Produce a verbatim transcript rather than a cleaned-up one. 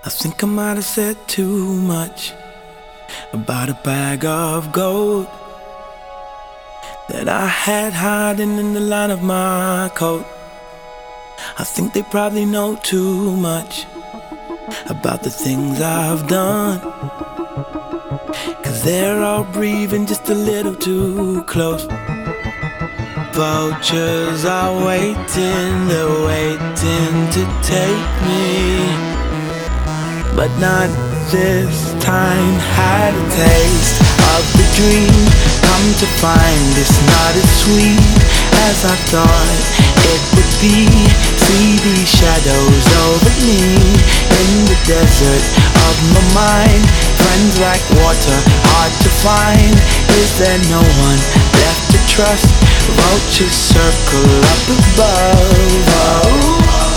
I think I might have said too much about a bag of gold that I had hiding in the line of my coat. I think they probably know too much about the things I've done, 'cause they're all breathing just a little too close. Vultures are waiting, they're waiting to take me, but not this time. Had a taste of the dream, come to find it's not as sweet as I thought it would be. See these shadows over me in the desert of my mind. Friends like water, hard to find. Is there no one left to trust? Vultures circle up above. Oh.